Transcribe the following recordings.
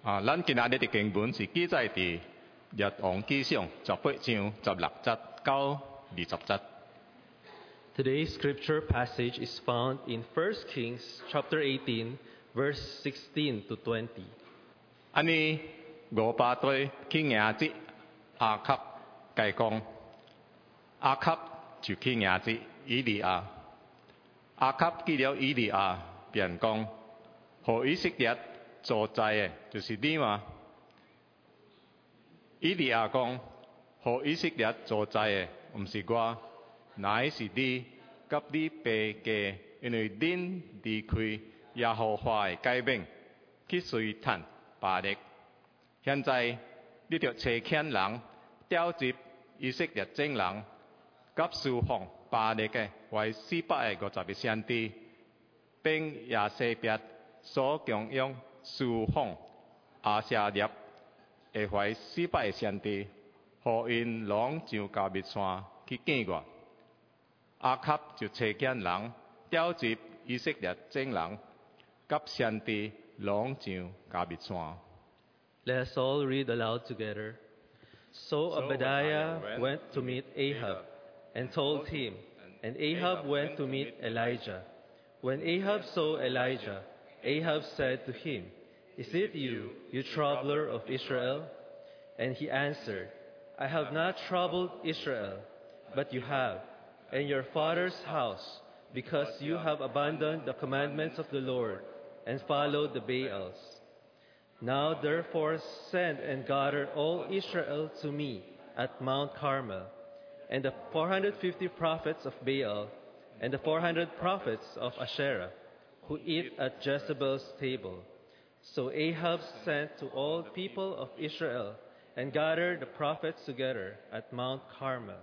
咱今仔日的經文是記載喺列王紀上18章16節到20節。 Today's scripture passage is found in 1 Kings chapter 18, verse 16 to 20. 安尼俄巴對去迎接亞卡解講，亞卡就去迎接以利亞。亞卡見了以利亞，便講：何以色列所在嘅就是你嘛？以利亞講：何以色列所在嘅唔是我，乃是你及你爸家，因為恁離開耶和華嘅誡命，去隨從巴力。現在你着差遣人調集以色列眾人，及侍奉巴力嘅為450個先知，並耶洗別所供養侍奉亞舍列嘅為400個先知，互因攏上加密山去見我。亞卡就差遣人調集以色列眾人，及先知攏上加密山。 Let us all read aloud together. So Obadiah went to meet Ahab and told him, and Ahab went to meet Elijah. When Ahab saw Elijah, Ahab said to him, Is it you, you troubler of Israel? And he answered, I have not troubled Israel, but you have, and your father's house, because you have abandoned the commandments of the Lord and followed the Baals. Now therefore send and gather all Israel to me at Mount Carmel, and the 450 prophets of Baal, and the 400 prophets of Asherah, who eat at Jezebel's table. So Ahab sent to all people of Israel, and gathered the prophets together at Mount Carmel.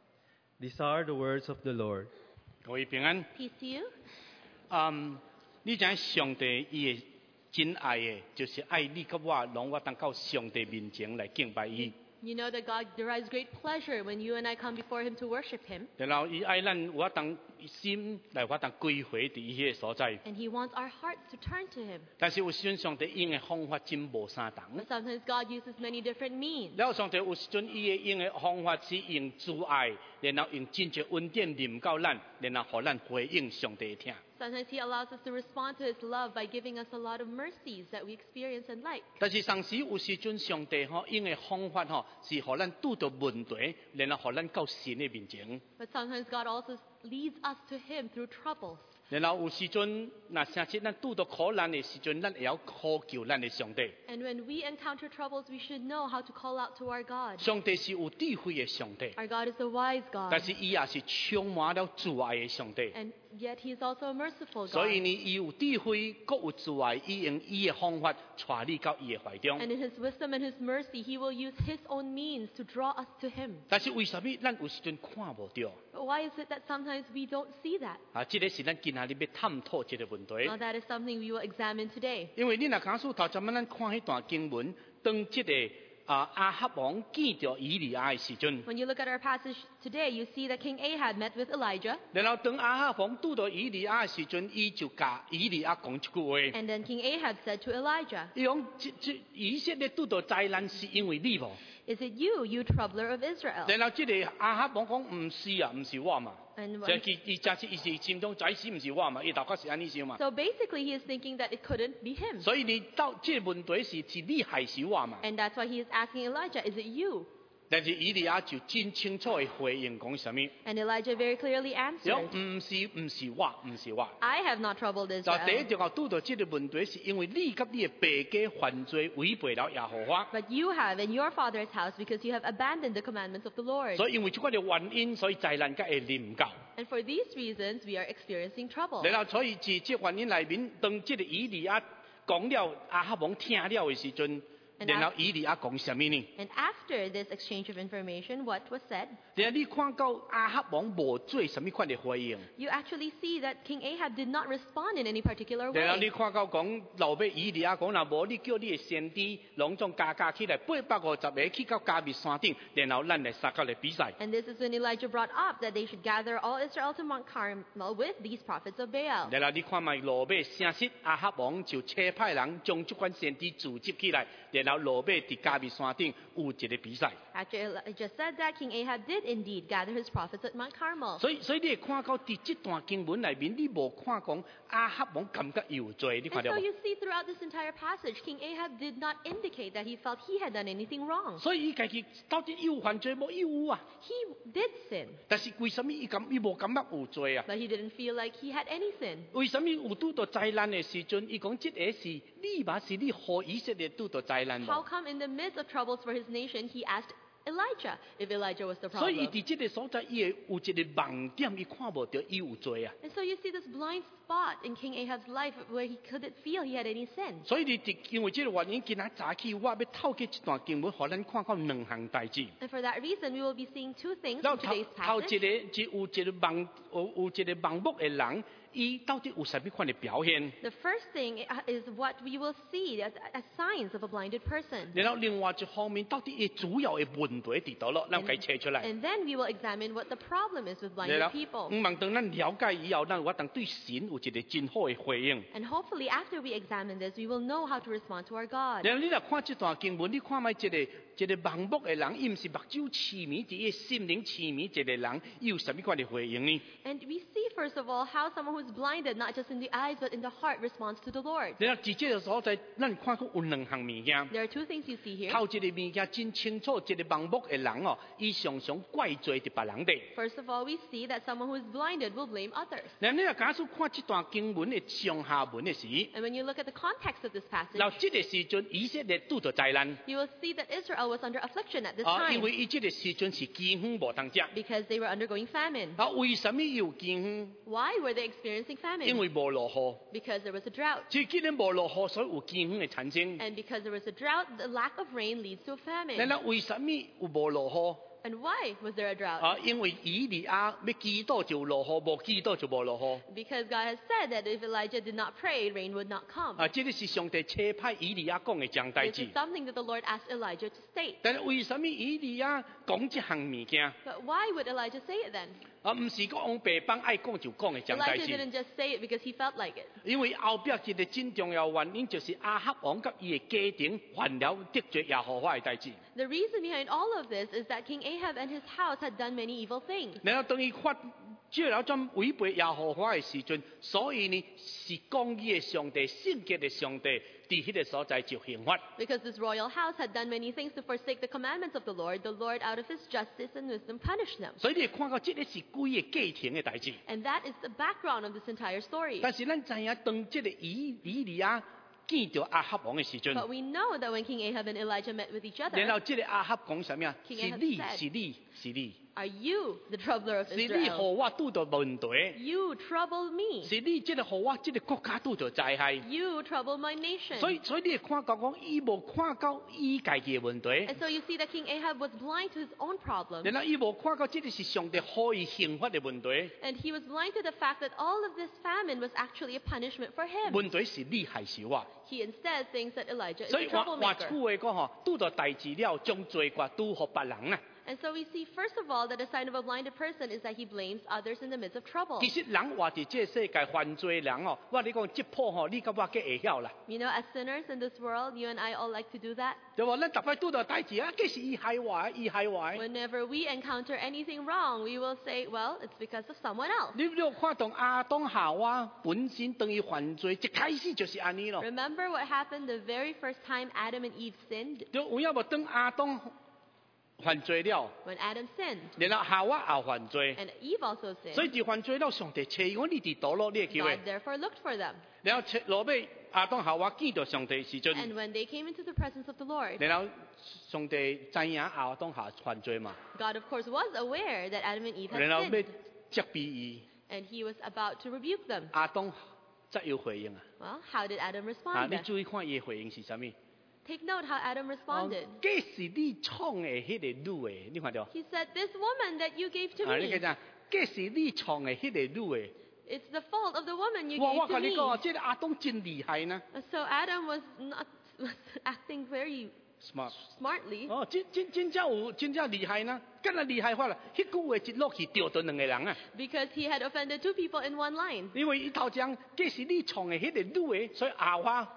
These are the words of the Lord. 各位平安。 Peace to you. 你知上帝伊嘅真愛嘅，就是愛你甲我，讓我當到上帝面前來敬拜伊。 You know that God derives great pleasure when you and I come before Him to worship Him. 然後伊愛咱我當心來我當歸回佇伊迄個所在。 And He wants our hearts to turn to Him. 但是有時陣上帝用嘅方法真無相同。 But sometimes God uses many different means. 然後上帝有時陣伊嘅用嘅方法是用慈愛，然後用真正恩典臨到咱，然後互咱回應上帝嘅聽。 Sometimes He allows us to respond to His love by giving us a lot of mercies that we experience and like. 但是同時有時陣上帝用嘅方法是互咱拄到問題，然後互咱到神嘅面前。 But sometimes God also leads us to Him through troubles. 然後有時陣，若誠實咱拄到苦難嘅時陣，咱會曉呼求咱嘅上帝。 And when we encounter troubles, we should know how to call out to our God. 上帝是有智慧嘅上帝， Our God is a wise 但 God. 是伊也是充滿了慈愛嘅上帝。 And yet He is also a merciful 所以 God. 呢，伊有智慧，各有慈愛，伊用伊嘅方法帶你到伊嘅懷中。 And in His wisdom and His mercy, He will use His own means to draw us to Him. 但是為什麼咱有時陣看無到？ But why is it that sometimes we don't see that? 這個是咱今仔日要探討一個問題。 Well, that is something we will examine today. 因為你若假使頭前咱看迄段經文，當這個亞哈王見到以利亞嘅時陣， When you look at our passage today, you see that King Ahab met with Elijah. 然後當亞哈王拄到以利亞嘅時陣，伊就甲以利亞講一句話。 And then King Ahab said to Elijah, 伊講以色列拄到災難是因為你無？ Is it you, you troubler of Israel? 然後這個亞哈王講唔是啊，唔是我嘛。 And 即係伊真是伊是心中在是唔是我嘛？伊頭殼是安尼想嘛。 so basically, he is thinking that it couldn't be him. 所以你到這個問題是你還是我嘛？ And that's why he is asking Elijah, Is it you? 但是以利亞就真清楚嘅回應講什麼？ And Elijah very clearly 講 answered, 唔是我，唔是我。 I have not troubled 就第一 Israel. 就講拄到這個問題，是因為你及你嘅爸家犯罪違背了耶和華。 But you have in your father's house because you have abandoned the commandments of the Lord. 所以因為這個嘅原因，所以災難才會臨到。 And for these reasons, we are experiencing trouble. 然後所以自這原因內面，當這個以利亞講了亞哈王聽了嘅時陣， And 然後以利亞講什麼呢？ And after this exchange of information, what was said? 然後你看到亞哈王無做什麼款嘅回應， You actually see that King Ahab did not respond in any particular 然後你 way. 看到講留俾以利亞講，若無你叫你嘅先知隆重加起來850個去到加密山頂，然後咱來撒迦嚟比賽。 And this is when Elijah brought up that they should gather all Israel to Mount Carmel with these prophets of Baal. 然後你看埋羅尾城實亞哈王就車派人將這款先知組織起來，然後羅尾喺加密山頂有一個比賽。 After Elijah said that, King Ahab did indeed gather his prophets at Mount Carmel. 所以你會看到喺這段經文裏面，你無看講亞哈王感覺有罪，你 And 看到 so 無？ you see throughout this entire passage, King Ahab did not indicate that he felt he had done anything wrong. 所以伊家己到底有犯罪無？有啊， He did sin, 但是為什麼伊無感覺有罪啊？ but he didn't feel like he had any sin. 為什麼有拄到災難嘅時陣，伊講這個是你嘛是你何以色列拄到災難 How 無？ come in the midst of troubles for his nation, he asked Elijah if Elijah was the 所以伊 problem? 伫這個所在，伊會有一個盲點，伊看無到伊有罪啊。 And so you see this blind spot in King Ahab's life where he couldn't feel he had any sin. 所以你因為這個原因，今仔早起我要透過這段經文，互咱看到兩項代志。 And for that reason, we will be seeing two things 然 in 後頭 today's 頭 passage. 有一個盲目嘅人，伊到底有什麼款嘅表現？ The first thing is what we will see as signs of a blinded person. 然後另外一方面，到底伊主要嘅問題喺倒咯，咱可以扯出來。 And then we will examine what the problem is with 然 blinded 後 people. 唔望當咱了解以後，咱有當對神有一個真好嘅回應。 And hopefully, after we examine this, we will know how to respond to our God. 然後你來看這段經文，你看埋一個盲目嘅人，伊唔是目睭痴迷，只係心靈痴迷一個人，伊有什麼款嘅回應呢？ And we see, first of all, how someone who's blinded, not just in the eyes, but in the heart, responds to the Lord. 然後喺這個所在，咱看到有兩項物件。 There are two things you see here. 頭一個物件真清楚，一個盲目嘅人哦，伊常常怪罪喺別人哋。 First of all, we see that someone who is blinded will blame others. 然後你若假使看這段經文嘅上下文嘅時， And when you look at the context of this passage, 嗱，這個時陣以色列拄到災難， you will see that Israel was under affliction at this 因 time 為伊這個時陣是饑荒無通食。 because they were undergoing famine. 為什麼有饑荒？ Why were they experiencing 因 famine? 為無落雨。 Because there was a drought. 既然無落雨，所以有饑荒嘅產生。 And because there was a drought, the lack of rain leads to a 然 famine. 後為什麼有無落雨？ And why was there a drought? 因為以利亞要祈禱就落雨，無祈禱就無落雨。 Because God has said that if Elijah did not pray, rain would not come. 這個是上帝差派以利亞講嘅講代 This 志 is。something that the Lord asked Elijah to state. 但係為什麼以利亞講這項物件？ But why would Elijah say it then? 唔是講往白幫愛講就講嘅講代 Elijah 志。 didn't just say it because he felt like it. 因為後邊一個真重要原因就是亞哈王及伊嘅家庭犯了得罪耶和華嘅代志。 The reason behind all of this is that King Ahab and his house had done many evil things. 然後當伊發這了種違背耶和華嘅時陣，所以呢是公義嘅上帝、聖潔嘅上帝，喺迄個所在就刑罰。 Because this royal house had done many things to forsake the commandments of the Lord out of his justice and wisdom punished them. 所以你會看到這個是規個家庭嘅代志。 And that is the background of this entire story. 但是咱知影，當這個以利亞見到亞哈王嘅時陣， But we know that when King Ahab and Elijah met with each 然後 other, 這個亞哈講什麼啊？ King 是 Ahab 你 said, 是你是你 are you the troubler of 是你 Israel? 和我拄到問題， You trouble me. 是你這個和我這個國家拄到災害。 You trouble my nation. 所以你會看到講，伊無看到伊家己嘅問題， And so you see that King Ahab was blind to his own problem. 然後伊無看到這個是上帝可以刑罰嘅問題。 And he was blind to the fact that all of this famine was actually a punishment for him. 問題是你還是我？ He instead thinks that Elijah is 所 a 以話句 troublemaker. 話講嗬，拄到代志了，將罪過拄予別人啊。 And so we see, first of all, that a sign of a blinded person is that he blames others in the midst of trouble. 其實人活喺這個世界犯罪人哦，我你講即破嗬，你甲我嘅會曉啦。 You know, as sinners in this world, you and I all like to do that. 就話咱逐擺拄到代志啊，這是伊害我，伊害我。 Whenever we encounter anything wrong, we will say, well, it's because of someone else. 你有看到亞當夏娃本身等於犯罪，一開始就是安尼咯。 Remember what happened the very first time Adam and Eve sinned? 就有影無當亞當犯罪了， When Adam sinned, 然後夏娃也犯罪， and Eve also 所 sinned. 以就犯罪了，上帝找我你哋倒落呢個機 God 會， therefore looked for them. 然後落尾亞當夏娃見到上帝時陣， And when they came into the presence of the Lord, 然後上帝知影亞當夏犯罪嘛， God, of course, was aware that Adam and Eve had 然後要 sinned. 責備伊， And he was about to rebuke them. 亞當則要回應啊。 Well, how did Adam 啊， respond? 你注意看伊嘅回應是啥物？ Take note how Adam responded. 这是你创的迄个女的，你看到？ He said, "This woman that you gave to 你看 me, 啥？这是你创的迄个女的。 it's the fault of the woman you 我 gave to 跟你讲， me." 这个阿东真厉害呢。 So Adam was acting very smart。 smartly. 真正厉害呢。干那厉害法了，迄句话一落去钓到两个人啊。 Because he had offended 2 people in one line. 因为伊头前这是你创的迄个女的，所以夏娃。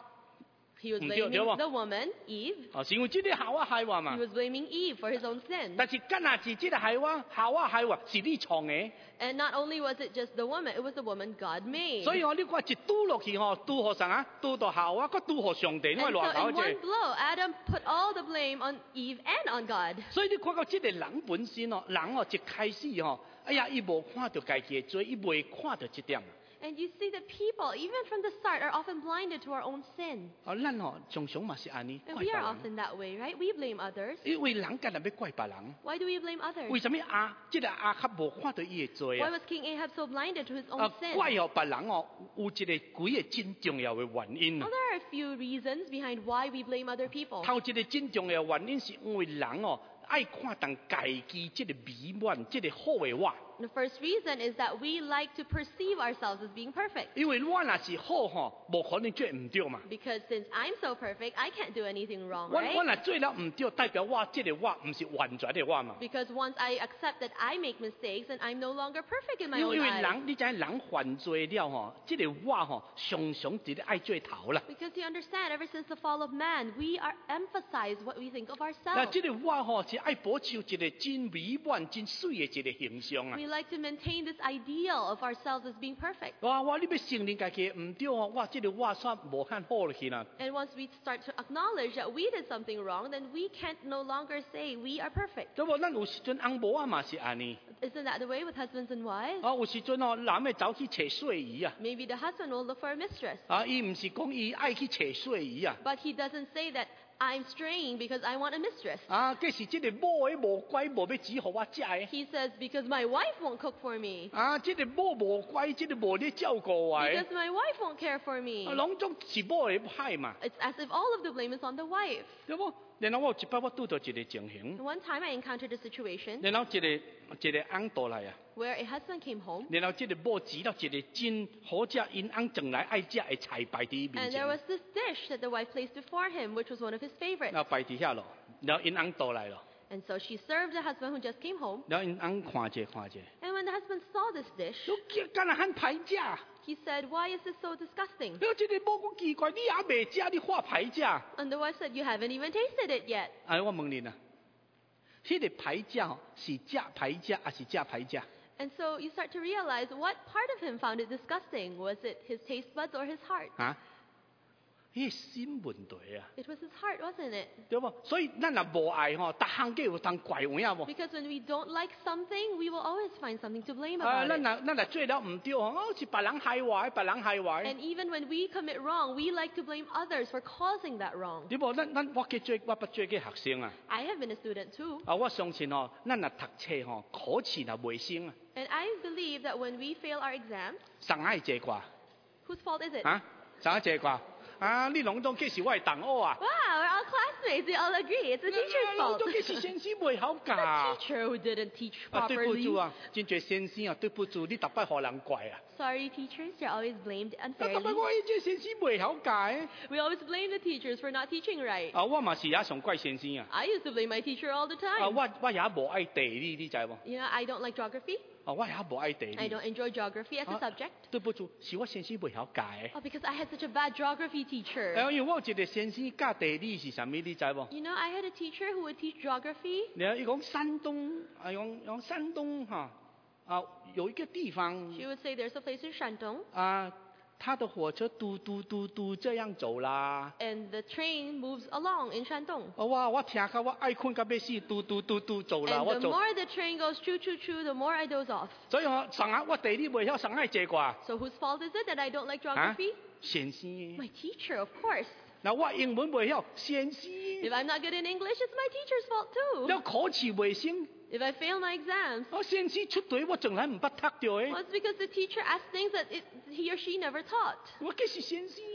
He was 唔对 blaming 对不？ the woman, Eve. 是因为这个夏娃害我嘛 He。was blaming Eve for his own sin. 但是干那是这个夏娃害我，是你创的。 And not only was it just the woman, it was the woman God made. 所以你看一拄落去拄互谁啊？拄到夏娃，佮拄互上帝，你 And 看 so 乱搞 in 这 one。blow, Adam put all the blame on Eve and on God. 所以你看到这个人本身人一开始哎呀，伊无看到家己的罪，伊未看到这点。 And you see that people, even from the start, are often blinded to our own sin. 咱常常嘛是安尼 And 怪 we 别 are 人， often that way, right? We blame others. 因为人干那要怪别人。 Why do we blame others? 为什么这个亚哈无看到伊的罪 Why 啊？ was King Ahab so blinded to his own sin? 怪别人有一个几个真重要的原因 Well, 啊。 there are a few reasons behind why we blame other people. 头一个真重要的原因是因为人爱看当家己这个美满、这个好的我。 The first reason is that we like to perceive ourselves as being perfect. 因为我若是好无可能做唔对嘛。 Because since I'm so perfect, I can't do anything wrong, 我 right? 若做了唔对，代表我这个我唔是完全的我嘛。 Because once I accept that I make mistakes, then I'm no longer perfect in my 因 own 为 eyes. 人，你知影人犯罪了这个我常常直咧爱做头啦。 Because you understand, ever since the fall of man, we are emphasize what we think of 那 ourselves. 这个我是爱保持一个真美满、真水的一个形象啊。 We like to maintain this ideal of ourselves as being perfect. 我你要承认家己唔对我这个我算无限好落去啦。 And once we start to acknowledge that we did something wrong, then we can't no longer say we are perfect. 对无？咱有时阵翁某嘛是安尼。 Isn't that the way with husbands and wives? 有时阵男的走去找睡姨啊。 Maybe the husband will look for a mistress. 伊唔是讲伊爱去找睡姨啊。 But he doesn't say that I'm straying because I want a mistress. 这是这个某的无乖，无要煮互我食的。 He says, because my wife won't cook for me. 这个某无乖，这个无咧照顾我的。 Because my wife won't care for me. 拢总是某的歹嘛， It's as if all of the blame is on the wife. 对不？然后我有一摆我拄到一个情形， One time I encountered a situation 然后一个翁倒来啊， where a husband came home 然后这个某煮了一个真好食，因翁从来爱食的菜摆伫伊面 and there 前， was this dish that the wife placed before him, which was one of his favorites. 然后摆伫遐咯，然后因翁倒来咯， And so she served the husband who just came home. 然后因翁看者， And when the husband saw this dish, 都干那很歹食，然 he said, "Why is this so disgusting?" 后这个某讲奇怪，你也未食，你话歹食， And the wife said, "You haven't even tasted it yet." 我问你啊，迄个歹食是食歹食，还是食歹食？ And so you start to realize what part of him found it disgusting. Was it his taste buds or his heart? 迄个心问题啊， It was his heart, wasn't it? 对不？所以咱若无爱逐项计有当怪有影无？ Because when we don't like something, we will always find something to blame 咱 about 若 it. 咱若做了唔对是别人害我的，别人害我的， And even when we commit wrong, we like to blame others for causing that wrong. 对不？我不做个学生啊， I have been a student too. 我相信咱若读册考试若袂升啊， And I believe that when we fail our exams, 上海坐挂 whose fault is it? 上海坐挂你拢总计是我的同学啊， Wow, we're all classmates. We all agree. It's the teacher's 拢 fault. 总计是先生袂好 The 教。 teacher who didn't teach 对不 properly. 住啊，真侪先生对不住，你逐摆互人怪啊。 Sorry, teachers. You're always blamed 逐摆 unfairly. 我这先生袂好教的 We always blame the teachers for not teaching right. 我嘛是也上怪先生啊。 I used to blame my teacher all the 我 time. 也无爱地理，你知无？ You know, I don't like geography. 我也无爱地 I 理。 don't enjoy geography as a subject. 对不住，是我先生袂晓教的。 Oh, because I had such a bad geography teacher. 因为我有一个先生教地理是啥物，你知无？ You know, I had a teacher who would teach geography. 然后伊讲山东用山东有一个地方 She would say there's a place in Shandong, 他的火车嘟嘟嘟嘟这样走啦。 and the train moves along in Shandong. 我听到我爱困到要死，嘟嘟嘟嘟走啦， And 我 the 走。 more the train goes choo choo choo, the more I doze off. 所以上海我地理袂晓，上海坐挂。 So whose fault is it that I don't like geography? 先生的。 My teacher, of course. 那我英文袂晓，先生。 If I'm not good in English, it's my teacher's fault too. 了考试袂升， If I fail my exams, 先生出题我从来唔捌读到 well, 的。 it's because the teacher asked things that he or she never taught. 我这是先生的。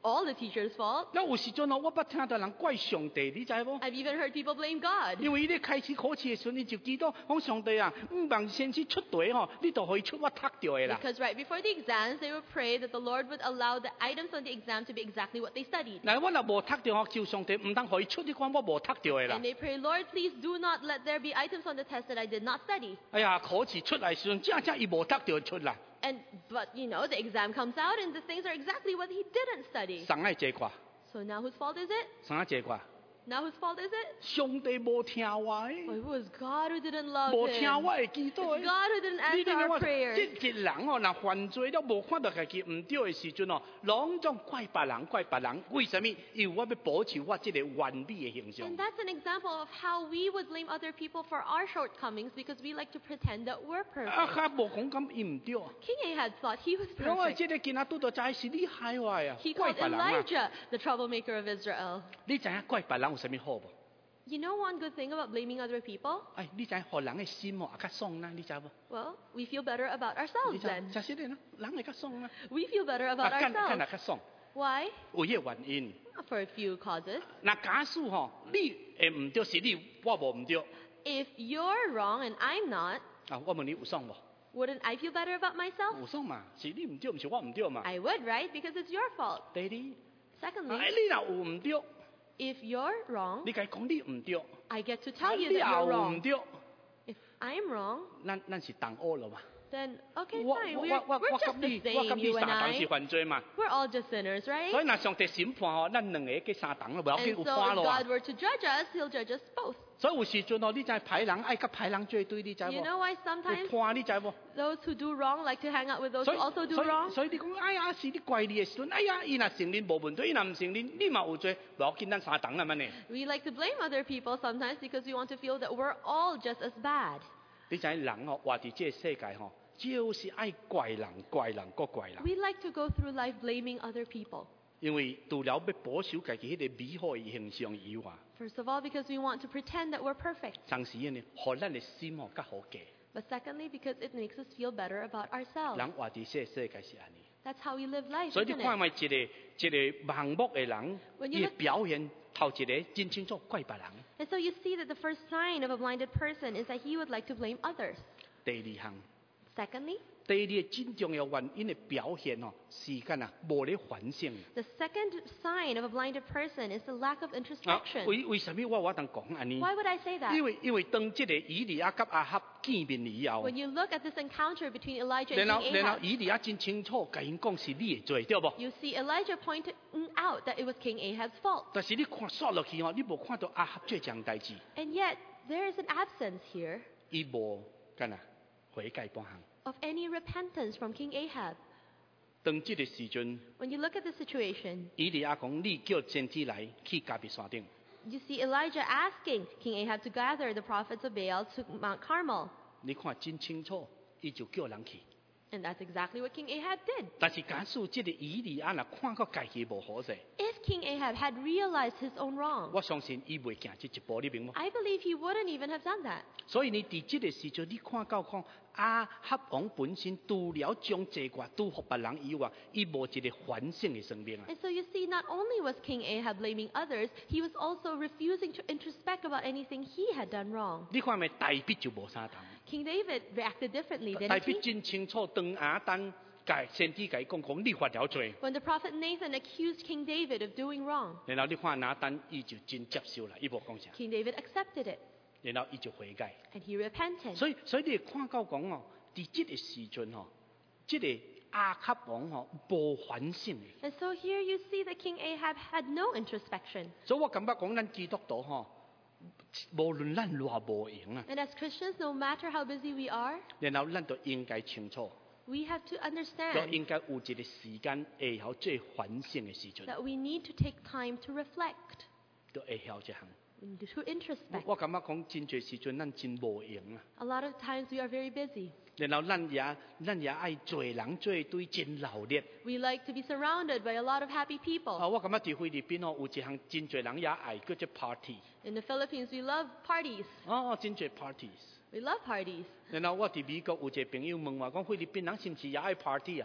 all the teachers' fault. 那有時陣哦，我捌聽到人怪上帝，你知無？ I've even heard people blame God. 因為你開始考試嘅時候，你就記到講上帝啊，望先至出題吼，你就可以出我讀到嘅啦。 Because right before the exams, they would pray that the Lord would allow the items on the exam to be exactly what they studied. 嗱，我若無讀到，我叫上帝唔通可以出，你講我無讀到嘅啦 And。they pray, Lord, please do not let there be items on the test that I did not study. 哎呀，考試出嚟時陣，正伊無讀到出啦， But the exam comes out and the things are exactly what he didn't study. 神愛這掛， So now whose fault is it? 神愛這掛， Now whose fault is it? 上帝無聽我 Well, 嘅， it was God who didn't love 無聽 him. 我嘅祈禱 It's 嘅。 God who didn't 你 answer 聽 our 我， prayers. 即一人哦，若犯罪了無看到家己唔對嘅時陣哦，攏總怪別人，怪別人。為什麼？因為我要保持我這個完美嘅形象 And。that's an example of how we would blame other people for our shortcomings because we like to pretend that we're 啊， perfect. 較無講咁伊唔對。 King Ahab thought he was 因為 perfect. 這個囡仔拄到在是你害我呀， He 怪 called 別人啊！ Elijah the troublemaker of Israel. 你知影怪別人有啥物好無？ You know one good thing about blaming other people? 哎，你知影互人嘅心哦，也較爽啦，你知無？ Well, we feel better about 你 ourselves 知 then. 實實嘅啦，人會較爽啦。 We feel better 啊， about 干 ourselves. 較爽， Why? 有一個原因。 For a few causes. 嗱，假使吼，你會唔對是你，我無唔對， If you're wrong and I'm not, 啊，我問你有爽無？ wouldn't I feel better about myself? 有爽嘛？是你唔對，唔是我唔對嘛？ I would, right? Because it's your fault. 第二， Secondly, 哎，你若有唔對， if you're wrong, 你該講你唔對， I get to tell 你 you that 若 you're 有唔 wrong. 對， If I'm wrong, 咱是同惡了嘛？ then okay, 我 fine. 我 We're 我 just 我 the 你，我 same, 咁你 you and 三當是 I. 犯罪嘛？ We're all just sinners, 所 right? 以若上帝審判吼，咱兩個嘅三當咯，唔要 And 緊 so 有 if 判咯啊 God。were to judge us, He'll judge us both. 所以有時陣哦，你知歹人愛甲歹人做對，你知 You 無？ know why 有 sometimes 判你知無？ those who do wrong like to hang out with those 所 who 以 also do 所以 wrong? 所以你講，哎呀，是你怪你嘅時陣，哎呀，伊若承認無問題，伊若唔承認，你嘛有罪，唔要緊，咱三當啦嘛呢？ We like to blame other people sometimes because we want to feel that we're all just as bad. 你知人哦，活喺這個世界吼，就是愛怪人、怪人、個怪人， We like to go through life blaming other people. 因為除了要保守家己迄個美好嘅形象以外， First of all, because we want to pretend that we're perfect. 同時呢，互咱嘅心吼較好過。 But secondly, because it makes us feel better about ourselves. 人活喺這個世界是安尼。 That's how we live life, 所以你 isn't 看 it? 咪一個盲目嘅人， When you 伊 look- 表現頭一個真清楚怪別人。 And so you see that the first sign of a blinded person is that he would like to blame others. 第二項， Secondly, 第二個真重要原因嘅表現哦，是干啊，無咧反省。 the second sign of a blinded person is the lack of 啊， introspection. 為什麼我當講安尼？ Why would I say that? 因為當即個以利亞甲亞哈見面以後， When you look at this encounter between Elijah and 然後 King 然後 Ahab, 以利亞真清楚甲因講是你嘅罪，對無？ you see Elijah pointing out that it was King Ahab's fault. 但是你看刷落去哦，你無看到亞哈這項代志， And yet, there is an absence here 伊無干啊悔改半項。 of any repentance from King Ahab. 當即個時陣， When you look at the situation, 以利亞講：你叫先知來去加別山頂。 you see Elijah asking King Ahab to gather the prophets of Baal to Mount Carmel. 你看真清楚，伊就叫人去。 And that's exactly what King Ahab did. 但是假使即個以利亞若看到家己無好勢， If King Ahab had realized his own wrong, 我相信伊袂行這一步，你明冇？ I believe he wouldn't even have done that. 所以你伫即個時陣，你看到講亞哈王本身除了將這個拄互別人以外，伊無一個反省嘅生命啊！ And so you see, not only was King Ahab blaming others, he was also refusing to introspect about anything he had done wrong. 你看咪大筆就無啥同， King David reacted differently, 大 didn't 筆 he? 真清楚，當亞當先知甲伊講你犯了罪， When the prophet Nathan accused King David of doing wrong, 然後你看亞當伊就真接受啦，伊無講啥， King David accepted it, 然後伊就悔改。 and he repented. 所以你會看到講哦，伫即個時陣吼，即個亞哈王吼無反省嘅， And so here you see that King Ahab had no introspection. 所以我感覺講咱基督徒吼，無論咱偌無閒啊， And as Christians, no matter how busy we are, 然後咱都應該清楚， we have to 都 understand 應該有一個時間會曉做反省嘅時陣， that we need to take time to reflect, 都會曉這項。 we need to introspect. 我感覺講真濟時陣，咱真無閒啊， A lot of times we are very busy. 然後咱也愛做人做對真鬧烈。 We like to be surrounded by a lot of happy 啊， people. 我感覺喺菲律賓哦，有一項真濟人也愛叫做 party， In the Philippines, we love parties. 哦，真濟 parties。 We love parties. 然後我喺美國有一個朋友問我講，菲律賓人是唔是也愛 party 啊？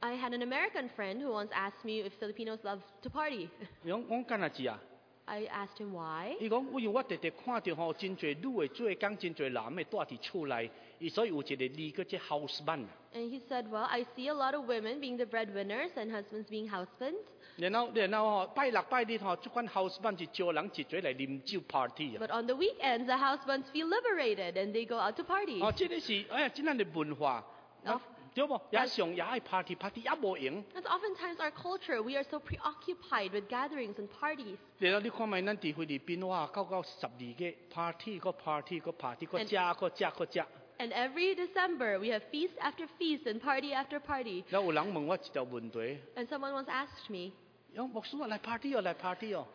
I had an American friend who once asked me if Filipinos love to party. 我干哪子啊？ I asked him why. 伊讲，因为我直直看到吼，真侪女的做工，真侪男的住伫厝内，所以有一个字叫做 husband。 And he said, well, I see a lot of women being the breadwinners and husbands being husbands. 然後吼，拜六拜日吼，即款 husband 就招人一齊嚟啉酒 party 啊。 But on the weekends, the husbands feel liberated and they go out to party. 哦，即個是即咱嘅文化， 哦對無？也上也愛 party 也無用。 That's oftentimes our culture. We are so preoccupied with gatherings and parties. 然後你看埋咱伫菲律賓，哇，到12個 party 個 party 個 party 個食。 And every December, we have feast after feast and party after party. 然後有人問我一條問題， And someone once asked me, 牧師啊，嚟 party 哦，嚟 party 哦。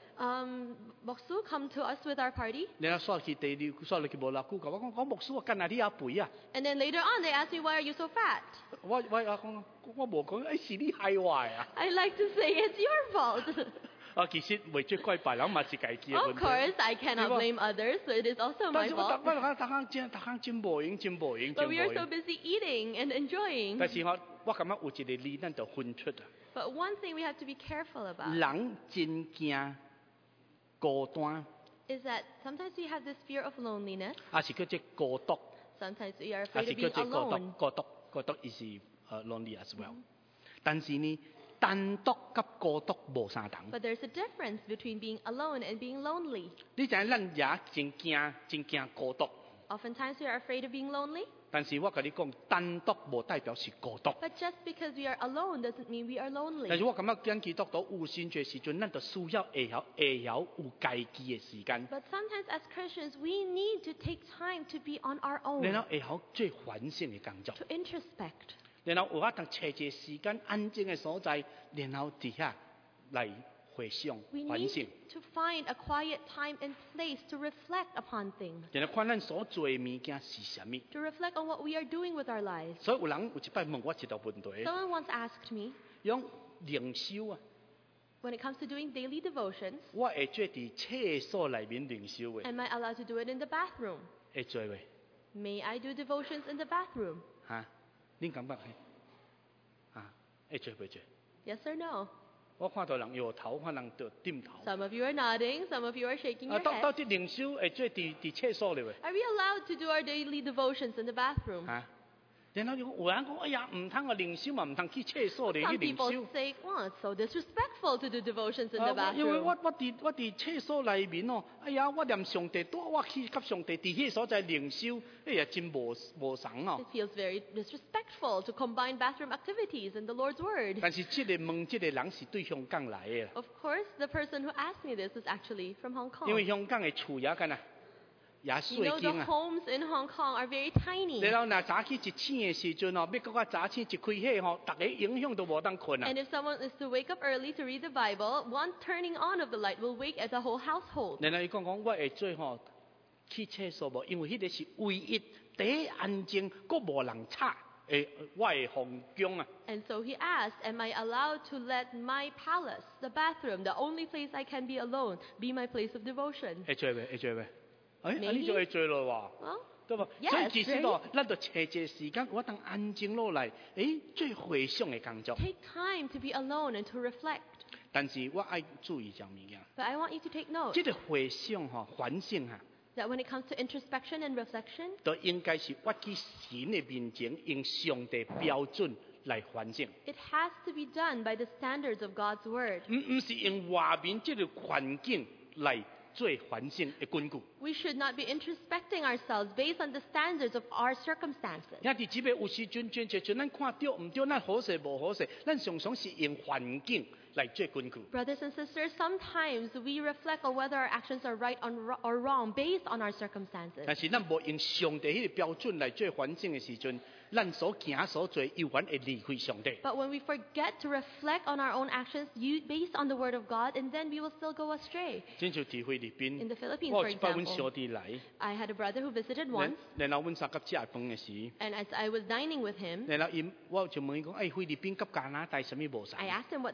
Boksu, come to us with our party. 然後刷去第二，刷落去無偌久，我講牧師，我跟下你阿肥啊。 And then later on, they asked me, why are you so fat? 我講我無講，是你害我啊。 I like to say it's your fault. 其實未最怪別人嘛是家己嘅問 Of 題。 course, I cannot blame others, so it is also 但 my 是我 fault. 逐項真無用，真無用， But 真 we 無 are so 用。 busy eating and enjoying. 但是我感覺有一個理，咱就分出啊。 But one thing we have to be careful about 人真驚孤單， is that sometimes we have this fear of loneliness. 也是叫做孤獨， Sometimes we are 也 afraid 是 of 叫 being 做孤獨 alone.， 孤獨亦是lonely as well。但是呢，單獨及孤獨無相同。 But there's a difference between being alone and being lonely. 你知影咱也真驚孤獨， Oftentimes we are afraid of being lonely, 但是我跟你講，單獨無代表是孤獨。 but just because we are alone doesn't mean we are 但 lonely. 是我感覺跟基督徒有先嘅時陣，咱就需要會曉有家己嘅時間， But sometimes as Christians, we need to take time to be on our 然 own, 後會曉做反省嘅工作， to introspect. 然後有法當找一個時間安靜嘅所在，然後伫遐嚟回想 We 反省 need，to find a quiet time and place to reflect upon things, 然後看咱所做嘅物件是啥物。 to reflect on what we are doing with our lives. 所以有人有一擺問我一條問題， Someone once asked me, 用靈修啊， when it comes to doing daily devotions, 我會做伫廁所內面靈修嘅， am I allowed to do it in the bathroom? 會做未？ May I do devotions in the bathroom? 嚇，恁感覺係？會做未做？ Yes or no? 我看到人搖頭，看人就點頭。 Some of you are nodding, some of you are shaking your 到 head. 啲靈修會做伫廁所裏邊。 Are we allowed to do our daily devotions in the bathroom? 然後有人講：哎呀，唔通啊靈修嘛，唔通去廁所嚟 Some 去靈 people 修。 say, well, it's so disrespectful to do devotions in the 因為 bathroom. 我伫廁所裏面哦，哎呀，我念上帝多，我去甲上帝伫迄所在靈修，哎呀，真無神哦。 It feels very disrespectful to combine bathroom activities and the Lord's Word. 但是即個問即個人是對香港來嘅， Of course, the person who asked me this is actually from Hong 因為 Kong. 香港嘅厝也干啊，也 You 細 know, 間 the 啊。 homes in Hong Kong are very tiny. 然後若早起一醒嘅時陣哦，要搁我早起一開火吼，逐個影響都無當困啊。 And if someone is to wake up early to read the Bible, one turning on of the light will wake the whole household. 然後伊講我會做吼去廁所無，因為迄個是唯一第一安靜，佫無人吵我嘅皇宮啊。 And so he asked, am I allowed to let my palace, the bathroom, the only place I can be alone, be my place of devotion? 會做未？會做未？ Maybe. 你就會做咯喎。 Well, 對吧？ Yes, 所以其實咯，咱就找一個時間，我當安靜落來，做回想嘅工作。 take time to be alone and to reflect. 但是我愛注意一樣物件， But I want you to take note 即個回想吼、反省嚇， that when it comes to introspection and reflection, 都應該是活喺神嘅面前，用上帝標準來反省， it has to be done by the standards of God's Word. 唔是用外面即個環境來做反省嘅根據。 We should not be introspecting ourselves based on the standards of our circumstances. 兄弟姊妹，有時陣咱看對唔對，咱好勢無好勢，咱常常是用環境來做根據。 Brothers and sisters, sometimes we reflect on whether our actions are right or wrong based on our circumstances. 但是咱無用上帝迄個標準來做反省嘅時陣，咱所行所做，有緣會離開上帝。 But when we forget to reflect on our own actions based on the Word of God, and then we will still go astray. 真像喺菲律賓 In the Philippines, 我 for 有一擺阮 example, 小弟來， I had a brother who visited 然 once, 然後阮三甲食飯嘅時， and as I was dining with him, 然後我就問伊講：菲律賓甲加拿大什麼無相 I？asked him what the difference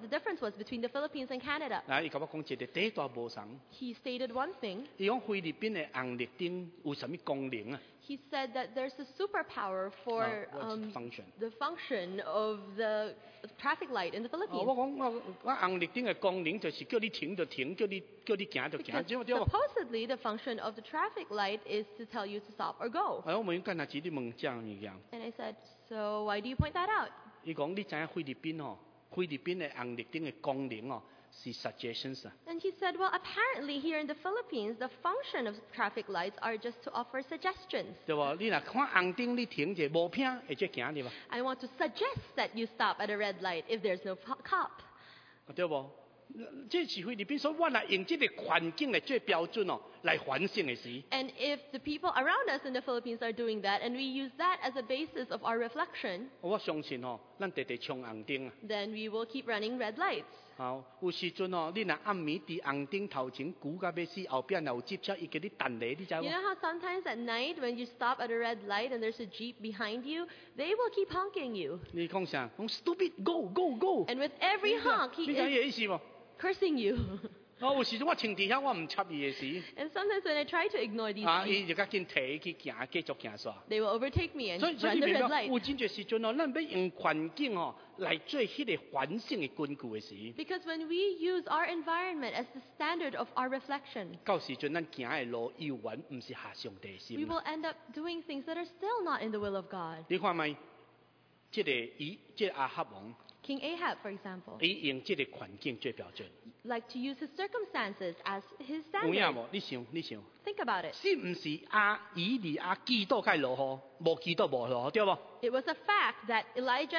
was between the Philippines and Canada. 嗱，伊甲我講一個第一大無常， He stated one thing. 伊講菲律賓嘅紅綠燈有什麼功能啊？ He said that there's a superpower for what's function? the function of the traffic light in the 我 Philippines. 講我紅綠燈嘅功能就是叫你停就停，叫你行就行， Because 對唔對？ supposedly the function of the traffic light is to tell you to stop or go. 我問間阿姊你問這樣物件， And I said, so why do you point that out? 伊講你知影菲律賓哦，菲律賓嘅紅綠燈嘅功能哦是 suggestions 啊。 And he said, well, apparently here in the Philippines, the function of traffic lights are just to offer suggestions. 對喎，你若看紅燈你停者無拼，會即行對吧？ I want to suggest that you stop at a red light if there's no cop. 對無？這是菲律賓，所以我若用這個環境嚟做標準哦，來反省嘅時， And if the people around us in the Philippines are doing that, and we use that as a basis of our reflection, 我相信哦，咱直直衝紅燈啊！ then we will keep running red lights. 好，有時陣哦，你若暗暝佇紅燈頭前估到要死，後邊有接車，伊叫你等你，你知 You 無？ know how sometimes at night when you stop at a red light and there's a Jeep behind you, they will keep honking you. 你講啥？講 stupid，go go go！ And with every honk, 你 he 知 is 伊意思無？ cursing you. 有時陣我停佇遐，我唔插伊嘅時， And sometimes when I try to ignore these 啊， Jeeps, 伊就較緊提去行，繼續行煞。 they will overtake me and 所以 run 你 the 明 red 白，有 light. 真濟時陣哦，咱要用環境哦來做迄個反省嘅根據嘅時， Because when we use our environment as the standard of our reflection, 到時陣咱行嘅路又遠唔是下上帝嘅 we 心。 will end up doing things that are still not in the will of God. 你看咪，即個亞哈王， King Ahab, for example, 伊用即個環境做標準。 liked to use his circumstances as his 有影 standard. 無？你想， Think about it. 是唔是以利亞基督該落雨，無基督無落雨，對無？ It was a fact that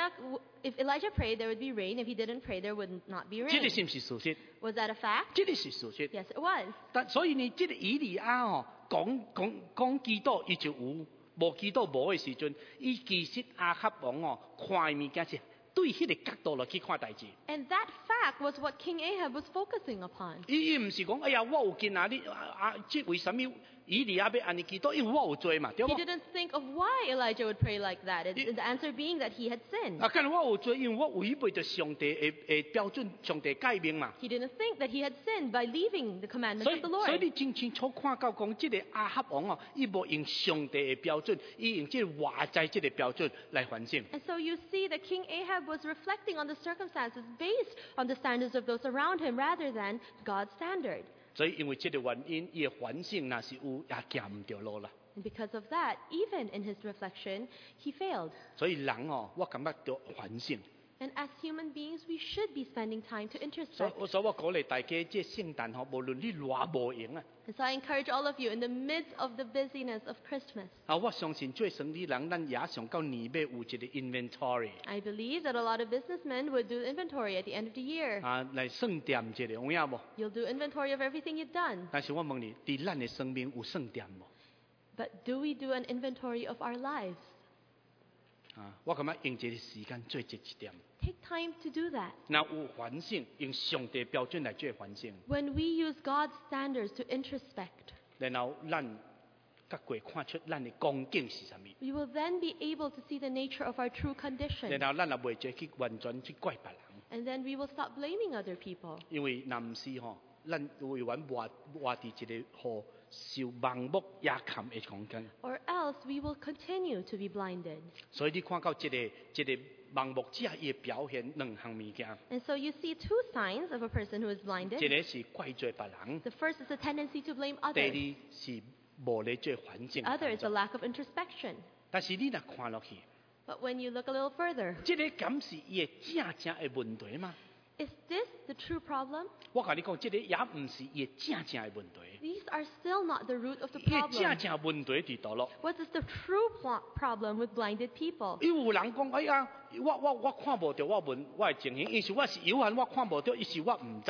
if Elijah prayed, there would be rain. If he didn't pray, there would not be 即個 rain. 是唔是事實？ Was that a fact? 即個是事實。 Yes, it was. 但所以呢，即個以利亞哦，講基督，伊就有；無基督無嘅時陣，伊其實亞哈王哦，看物件是對迄個角度來去看代志。 And that fact was what King Ahab was focusing upon. 伊唔是講，哎呀，我有見啊，你即為什麼以利亞要安尼基督？因為我有罪嘛，對 He 無？ didn't think of why Elijah would pray like that. The answer being that he had sinned. 啊，干我有罪，因為我違背着上帝嘅標準，上帝誡命嘛。 He didn't think that he had sinned by leaving the commandments 所 of 以 the 所以 Lord. 你真清楚看到講，即個亞哈王哦，伊無用上帝嘅標準，伊用即個外在即個標準來反省。 And so you see that King Ahab was reflecting on the circumstances based on the standards of those around him rather than God's standard. 所以因為即個原因，伊嘅反省若是有也行唔到路啦。 And because of that, even in his reflection, he failed. 所以人哦，我感覺到反省。 And as human beings, we should be spending time to 所以 introspect. 所以我鼓勵大家，即係聖誕嗬，無論你偌無閒啊， And so I encourage all of you in the midst of the busyness of Christmas. 我相信做生意人，咱也上到年尾有一個 inventory I believe that a lot of businessmen would do inventory at the end of the year. 來算點一個，有影無？ You'll do inventory of everything you've done. 但是我問你，佇咱嘅生命有算點無？ But do we do an inventory of our lives? 我感覺用一個時間做這一點。 Take time to do that. 那有反省，用上帝標準來做反省， When we use God's standards to introspect, 然後咱甲過看出咱嘅光景是啥物， we will then be able to see the nature of our true condition. 然後咱也袂再去完全去怪別人， And then we will stop blaming other people. 因為若毋是吼，咱會完活佇一個互受盲目也陷嘅空間。 Or else we will continue to be blinded. 所以你看到一個盲目者伊嘅表現兩項物件， And so you see two signs of a person who is 一 blinded. 個是怪罪別人， The first is a tendency to blame 第 others. 二是無咧做反省 The。other is a 但 lack of introspection. 是你若看落去， But when you look a little further, 這個敢是伊嘅正嘅問題嗎？ is this the true problem? 我甲你講，這個也毋是伊嘅正嘅問題。 These are still not the root of the 伊嘅 problem. 正問題佇倒咯。 What is the true problem with blinded people? 伊有人講，哎呀，我看無到我嘅情形，伊是我是有限，我看無到，伊是我毋知啊。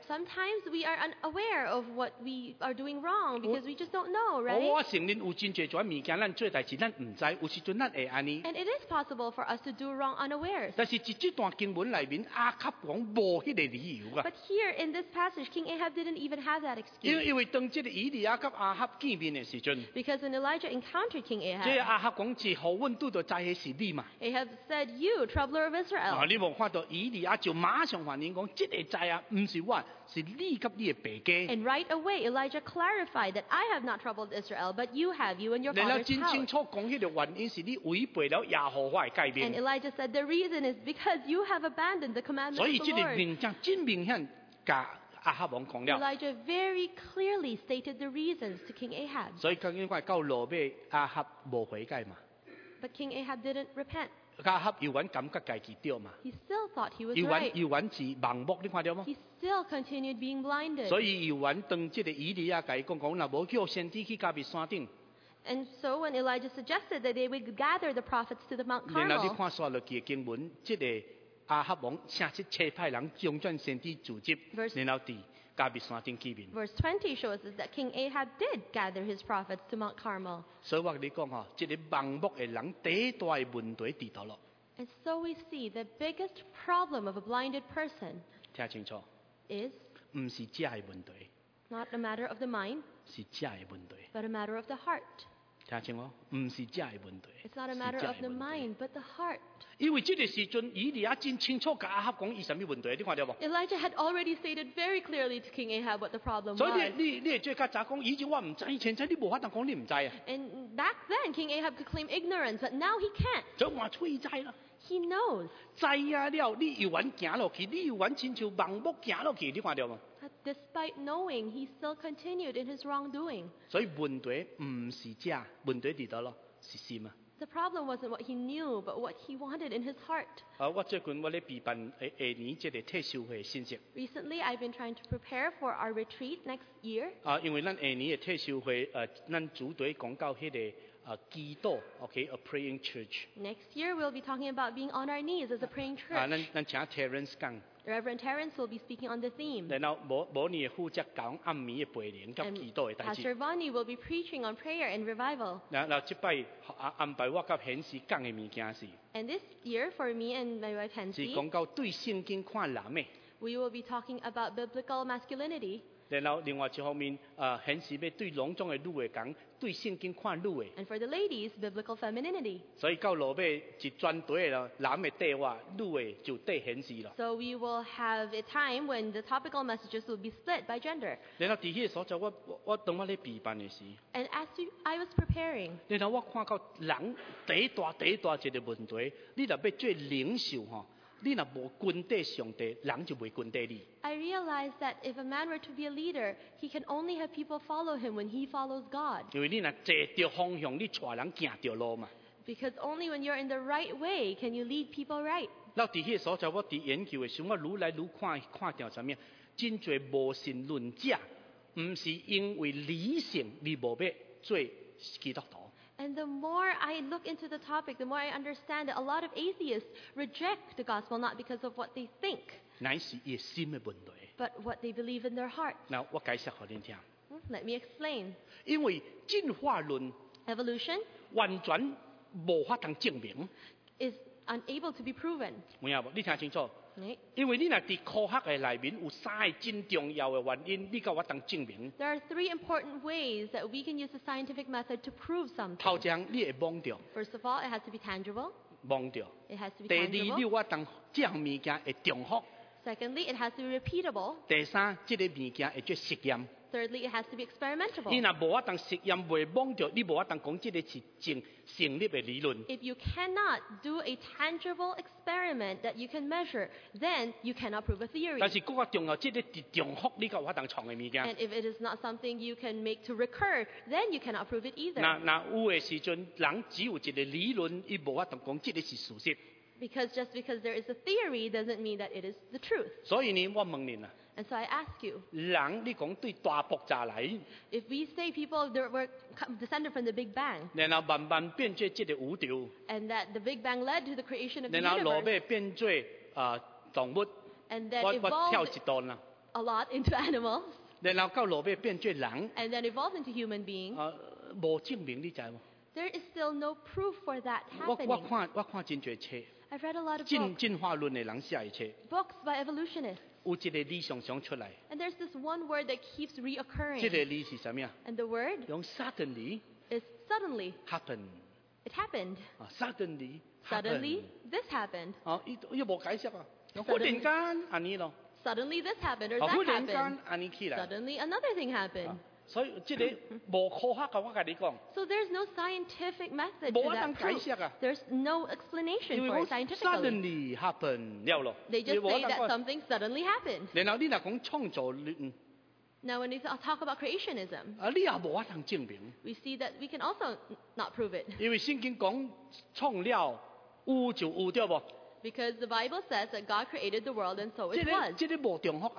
sometimes we are unaware of what we are doing wrong because we just don't know, 我 right? 承認有真濟種物件，咱做代志咱唔知，有時陣咱會安尼。 And it is possible for us to do wrong unawares. 但是這段經文裏面，亞哈講無迄個理由啊， But here in this passage, King Ahab didn't even have that 因 excuse. 因為當這個以利亞及亞哈見面嘅時陣， Because when Elijah encountered King 即 Ahab, 亞哈講是何阮拄到知嘅是你嘛。 Ahab said, "You, troubler of 啊， Israel." 你冇看到以利亞就馬上反應講，這個知啊，唔是我，是你及你嘅爸家。 And right away, Elijah clarified that I have not troubled Israel, but you have, you and your 然後 father's 真清 house. 楚講，迄個原因是你違背了耶和華嘅誡 And 命。 Elijah said, the reason is because you have abandoned the commandments 所以 of 這 the 個 Lord. 明證真明顯，甲亞哈王講了。 Elijah very clearly stated the reasons to King Ahab. 所以究竟我到落尾，亞哈無悔改嘛？ But King Ahab didn't repent. 亞哈又揾感覺家己對嘛？ He still thought he was 又 right. 揾是盲目，你看到嗎？ He still continued being blinded. 所以又揾當這個以利亞甲伊講，若無叫先知去加別山頂， And so when Elijah suggested that they would gather the prophets to the Mount 然後你 Carmel, 看刷落去嘅經文，這個亞哈王請出車派人將轉先知組織， Verse- 然後佇加別山頂見面。 verse 20 shows us that King Ahab did gather his prophets to Mount Carmel. 所以我跟你講吼，這個盲目嘅人第一大嘅問題佇倒咯， And so we see the biggest problem of a blinded person 聽清楚， is 唔是這嘅問題， not a matter of the mind, 是這嘅問題。 but a matter of the heart. 聽清楚，唔是這嘅問題， It's not a 是 matter 這 of 嘅 the 問題。 mind, but the heart. 因為這個時陣，以利亞真清楚甲亞哈講伊什麼問題，你看到無？ Elijah had already stated very clearly to King Ahab what the problem 所以 was. 你會最較早講，以前我唔知，前仔你無法度講你唔知啊， And back then, King Ahab could claim ignorance, but now he can't. 所以我出去知啦。 He knows 知啊了，你又揾行落去，你又揾親像盲目行落去，你看到無？ that despite knowing, he still continued in his wrongdoing. 所以問題唔是這，問題伫倒咯，是心啊。 The problem wasn't what he knew, but what he wanted in his heart. 我最近我咧備辦下年即個退休會信息。 Recently, I've been trying to prepare for our retreat next year. 因為咱下年嘅退休會，咱主隊講到迄個祈禱 ，OK，a praying church。 Next year, we'll be talking about being on our knees as a praying 咱 church. 請 Terence 講， Reverend Terrence will be speaking on the theme. 然後某年負責講暗暝嘅陪靈及 And 祈禱嘅代 Pastor 志。 Vani will be preaching on prayer and revival. 然後即擺安排我甲顯示講嘅物件是， And this year, for me and my wife 是 Hensi, 講到對聖經看男嘅。 we will be talking about biblical masculinity. 然後另外一方面，顯示要對隆重嘅女嘅講，對聖經看女嘅。 And for the ladies, biblical femininity. 所以到落尾一專隊啦，男嘅對我，女嘅就對顯示啦。 So we will have a time when the topical messages will be split by gender. 然後伫迄個所在，我當我咧備辦嘅時， And as I was preparing, 然後我看到人第一大一個問題，你若要做領袖吼，你若無跟底上帝，人就袂跟底你。 I realized that if a man were to be a leader, he can only have people follow him when he follows God. 因為你若坐着方向，你帶人行着路嘛。 Because only when you're in the right way can you lead people right. 然後伫迄個所在，我伫研究嘅時候，我愈來愈看到啥物，真濟無神論者，毋是因為理性而無要做基督徒。 And the more I look into the topic, the more I understand that a lot of atheists reject the gospel not because of what they think, 乃是伊心嘅問題。 but what they believe in their heart. 嗱，我解釋互恁聽， Let me explain. 因為進化論 Evolution 完全無法通證明， is unable to be proven. 有影無？你聽清楚。 Right? 因為你若佇科學嘅內面有三個真重要嘅原因，你甲我當證明。 There are three important ways that we can use the scientific method to prove 頭 something. 先你會摸到， First of all, it has to be tangible. 摸到。 It has to be 第二，你 tangible. 我當這項物件會重複。 Secondly, it has to be repeatable. 第三，這個物件會做實驗。 Thirdly, it has to be 你 experimentable. 若無法當實驗未摸到，你無法當講這個是成立嘅理論。 If you cannot do a tangible experiment that you can measure, then you cannot prove a theory. 但是更加重要，這個是重複，你甲我當創嘅物件。 And if it is not something you can make to recur, then you cannot prove it either. 有嘅時陣，人只有一個理論，伊無法當講這個是事實。 Because just because there is a theory doesn't mean that it is the truth. 所以呢，我問你啦， And so I ask you, 人你講對大爆炸嚟， if we say people were descended from the Big Bang, 然後慢慢變做這個宇宙， and that the Big Bang led to the creation of the 然後落 universe, 尾變做動物， and that 我跳 evolved 一段啦。 a lot into animals 然後到落尾變做人， and then evolve into human beings, 無證明你知無？ there is still no proof for that 我 happening. 看真多冊， I've read a lot of 進化論嘅人寫嘅冊， books by evolutionists, 有一個理常常出來， and there's this one word that keeps 這個 reoccurring, 理是什麼啊？ and the word 用 suddenly is suddenly. happen， It happened. suddenly Suddenly, this happened. 伊冇解釋啊，忽然間安尼咯， Suddenly, this happened, or 忽 that 然間 happened. 安尼起來， Suddenly, another thing happened. 所以這個無科學嘅，我跟你講， So there's no scientific method 冇 to 一 that 能解 proof. 釋啊。 There's no explanation 因為 for 講 it scientifically. suddenly happen 了咯， They just 冇 say 一能 that 講。 something suddenly happened. 然後你若講創造論， Now, when we talk about creationism, 你也冇一能證明， we see that we can also not prove it. 因為聖經講創了有就有對無？ Because the Bible says that God created the world and so 即 it 個 was. 即個無重複啊，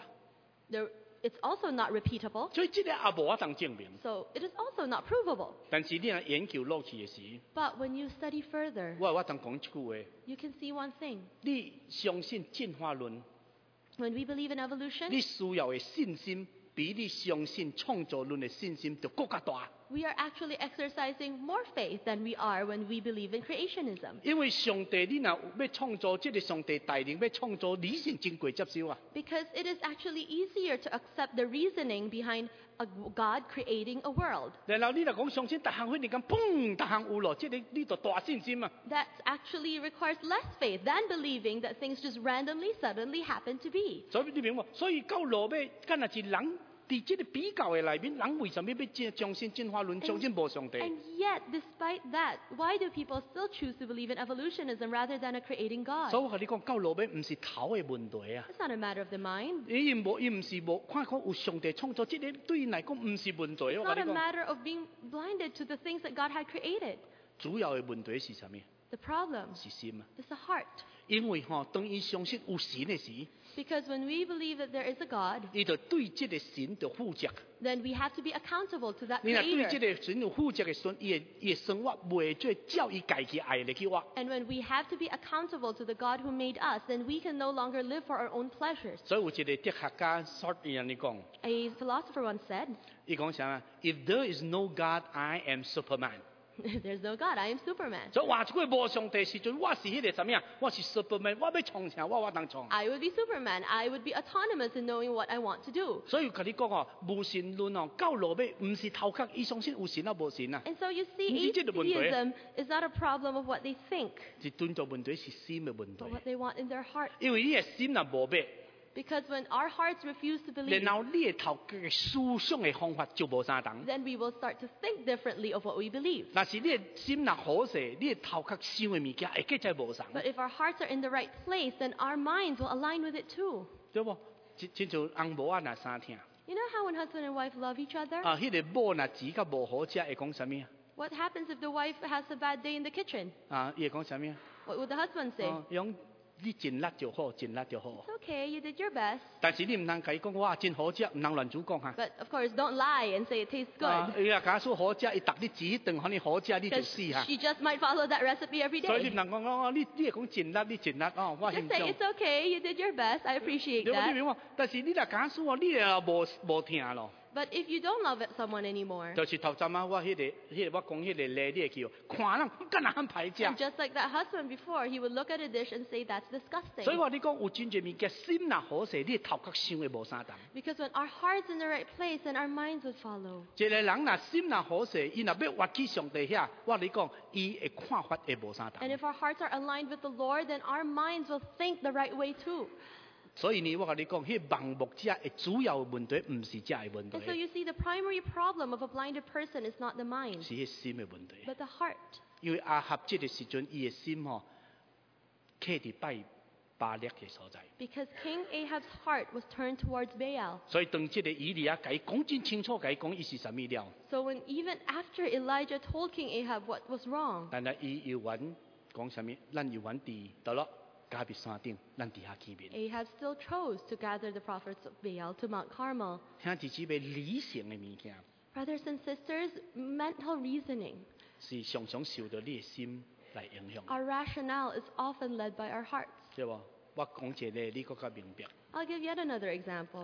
It's also not repeatable, 所以即個也無一能證明。 so it is also not provable. 但是你若研究落去嘅時， But when you study further, 我有一能講一句話， you can see one thing. 你相信進化論， When we believe in evolution, 你需要嘅信心比你相信創造論嘅信心就更加大。 we are actually exercising more faith than we are when we believe in creationism. 因為上帝你若要創造，即個上帝帶領要創造，你先真過接受啊。 Because it is actually easier to accept the reasoning behind God creating a world. 然後你就講相信，逐項忽然間砰，逐項有咯，即係你就大信心啊！ That actually requires less faith than believing that things just randomly, suddenly happen to be. 所以你明冇？所以到落尾，今日是人喺即個比較嘅裏面，人為什麼要相信進化論，相信無上帝？ And yet, despite that, why do people still choose to believe in evolutionism rather than a creating God? 所以我同你講，到落尾唔是頭嘅問題啊！ It's not a matter of the mind. 伊唔是無看講有上帝創造，即個對因嚟講唔是問題。 It's 我 not 同 a 你講， matter of being blinded to the things that God had created. 主要嘅問題是什麼？ The problem 是心啊！ is the heart. 因為當伊相信有神嘅時， Because when we believe that there is a God, 伊就對即個神就負責。 then we have to be accountable to that 你若對即 creator. 個神有負責嘅時，伊嘅生活袂做照伊家己愛嚟去活。 And when we have to be accountable to the God who made us, then we can no longer live for our own pleasures. 所以有一個哲學家 short 伊安尼講， A philosopher once said, 伊講啥？If there is no God, I am Superman。 there's no God, I am Superman. 所以話一句無上帝時陣，我是迄個怎樣？我是 Superman，我要創啥，我能創。 I would be Superman. I would be autonomous in knowing what I want to do. 所以同你講哦，無神論哦，到落尾唔是頭殼，伊相信有神啊無神啊， And so you see, 唔是這個問題。 atheism is not a problem of what they think, 是對到問題是心嘅問 but 題。 what they want in their heart. 因為你嘅心若無滅， Because when our hearts refuse to believe, 然後你嘅頭殼嘅思想嘅方法就無相同。 then we will start to think differently of what we believe. 但是你嘅心若好勢，你嘅頭殼想嘅物件會繼續無相。 But if our hearts are in the right place, then our minds will align with it too. 對不？親像翁某啊，若生聽， You know how when husband and wife love each other? 迄個某若煮甲無好食，會講啥物啊？ What happens if the wife has a bad day in the kitchen? 伊會講啥物啊？ What would the husband say? 用你盡力就好，盡力就好。 It's okay, you did your best. 但是你唔通甲伊講，哇，真好食，唔通亂煮講嚇。 But of course, don't lie and say it tastes good. 伊若假說好食，伊逐日煮一頓，可能好食，你就 Because 死嚇。 she just might follow that recipe every 所以你唔 day. 能講哦，你會講盡力，你盡力哦，我 Just 欣 say 賞。 it's okay, you did your best. I appreciate 對不？你 that. 明喎？但是你若假說哦，你又無聽咯。 But if you don't love someone anymore, 就是頭陣啊，我我講迄個例，你會叫看人敢若肯歹食。 and just like that husband before, he would look at a dish and say that's 所以 disgusting. 話你講有真濟物件，心若好勢，你頭殼想嘅無相同。 Because when our heart's in the right place, then our minds would follow. 一個人若心若好勢，伊若要活去上帝遐，我你講，伊嘅看法會無相同 And。if our hearts are aligned with the Lord, then our minds will think the right way too. 所以呢，我甲你講，迄盲目者嘅主要問題，唔是遮嘅問 And so 題， you see, the primary problem of a blinded person is not the mind, 是迄心嘅問題。 but the heart. 因為亞合即個時陣，伊嘅心吼，企伫拜巴力嘅所在。 Because King Ahab's heart was turned towards Baal. 所以當即個以利亞甲伊講真清楚，甲伊講伊是啥物了， So when even after Elijah told King Ahab what was wrong, 但係伊要揾講啥物，咱要揾佇倒落加別山頂，咱佇遐見面。 Ahab still chose to gather the prophets of Baal to Mount Carmel. 聽係只要理性嘅物件， Brothers and sisters, mental reasoning, 是常常受到你嘅心來影響， our rationale is often led by our hearts. 對無？我講一個，你更加明白。 I'll give yet another example.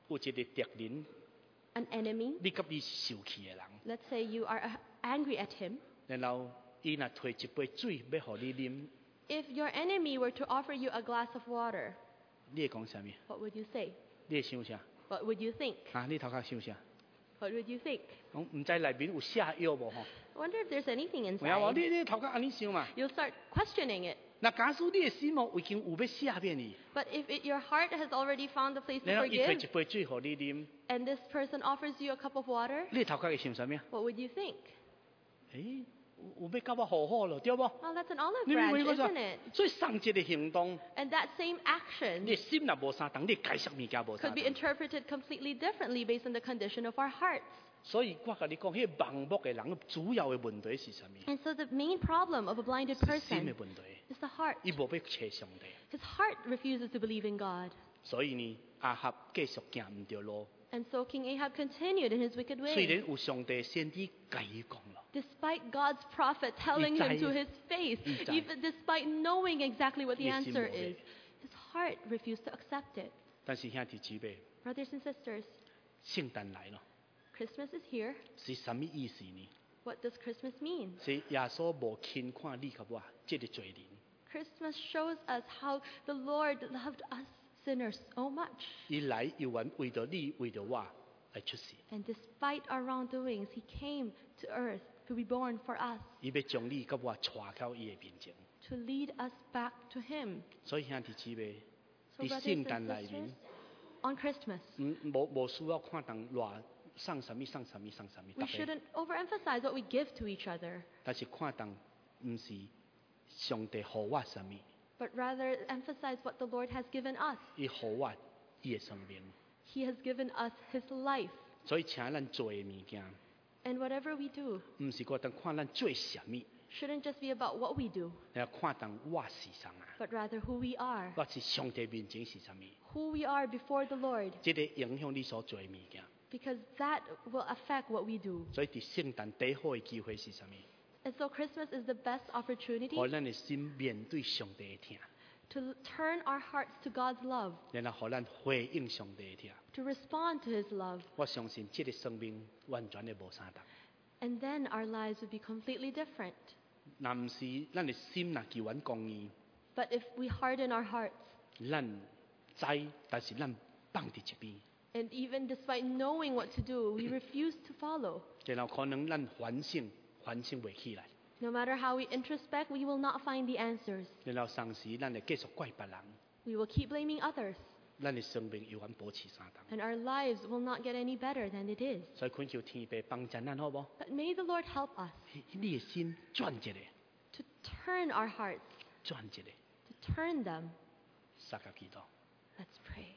有一个敵人， an enemy. 你甲伊生氣嘅人， Let's say you are angry at him. 然後伊若推一杯水要互你啉， If your enemy were to offer you a glass of water, 你會講啥物？ what would you say? 你會想啥？ What would you think? 你頭殼想啥？ What would you think? 講唔知內面有下藥無吼？ I wonder if there's anything 有無？ inside. 你頭殼安尼想嘛？ You'll start questioning it. 那假使你嘅心已經有要赦免你， But if your heart has already found the place to 然後伊推 forgive, 一杯水互你啉， and this person offers you a cup of water, 你頭殼會想啥物？ what would you think? 有要甲我和好咯，對無？ Well, that's an olive 你明 branch, 白我 isn't it? 所以送一個行動， And that same action 你嘅心若無相同，你解釋物件無相 could be 同。 interpreted completely differently based on the condition of our hearts. 所以我甲你講，迄盲目嘅人主要嘅問題是啥物？ And so the main problem of a blinded 心嘅 person 問題， is the heart. 伊無要找上帝。 His heart refuses to believe in God. 所以呢，亞哈繼續行唔對路。 And so King Ahab continued in his wicked 雖 ways. 然有上帝先知甲伊講咯， Despite God's prophet telling him to his face, 知。 even despite knowing exactly what the 佢心 answer 無嘅。 is, his heart refused to accept it. 但是兄弟姊妹， Brothers and sisters, 聖誕來咯， Christmas is here. 是什麼意思呢？ What does Christmas mean? 是耶穌無輕看你及我這個罪人， Christmas shows us how the Lord loved us sinners so much. 伊來有緣為着你為着我來出世， And despite our wrongdoings, he came to earth to be born for us, 伊要將你及我帶到伊嘅面前。 to lead us back to him. 所以兄弟姊妹， So 喺 brothers 聖 and 誕內 sisters, 面， on Christmas, 無需要看當偌送什麼送什麼送什麼， we shouldn't overemphasize what we give to each other, 但是看當唔是上帝予我什麼， but rather emphasize what the Lord has given us. 伊予我伊嘅生命。 He has given us his life. 所以請咱做嘅物件， And whatever we do 唔是個當看咱做什麼， shouldn't just be about what we do, 係看當我是啥啊， but rather who we are, 我是上帝面前是啥物， who we are before the Lord, 這個影響你所做嘅物件。 because that will affect what we do. 所以伫聖誕最好嘅機會是啥物？ And so Christmas is the best opportunity 互咱嘅心面對上帝嘅聽， to turn our hearts to God's love, 然後互咱回應上帝嘅聽。 to respond to his love, 我相信這個生命完全嘅無相同。 and then our lives would be completely different. 若唔是咱嘅心若求穩公義， But if we harden our hearts, 咱知，但是咱放佇一邊， and even despite knowing what to do, we refuse to follow. 然後可能咱反省袂起來， No matter how we introspect, we will not find the answers. 然後喪時咱會繼續怪別人， We will keep blaming others, 咱嘅生命永遠保持相同。 and our lives will not get any better than it is. 所以懇求天父幫助咱好無？ But may the Lord help us 你嘅心轉一個， to turn our hearts, 轉一個， to turn them. 撒個祈禱。 Let's pray.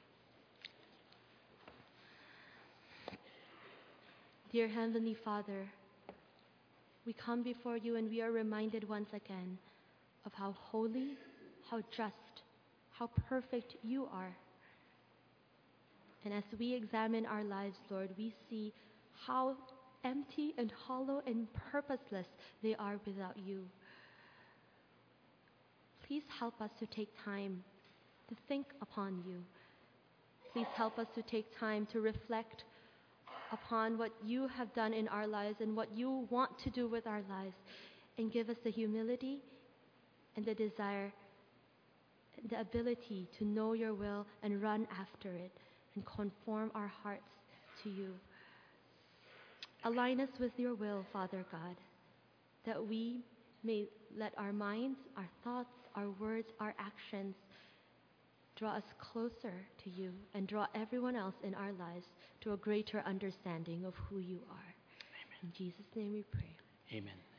Dear Heavenly Father, we come before you and we are reminded once again of how holy, how just, how perfect you are. And as we examine our lives, Lord, we see how empty and hollow and purposeless they are without you. Please help us to take time to think upon you. Please help us to take time to reflect upon what you have done in our lives and what you want to do with our lives, and give us the humility and the desire and the ability to know your will and run after it and conform our hearts to you. Align us with your will, Father God, that we may let our minds, our thoughts, our words, our actions draw us closer to you and draw everyone else in our lives to a greater understanding of who you are. In Jesus' name we pray. Amen.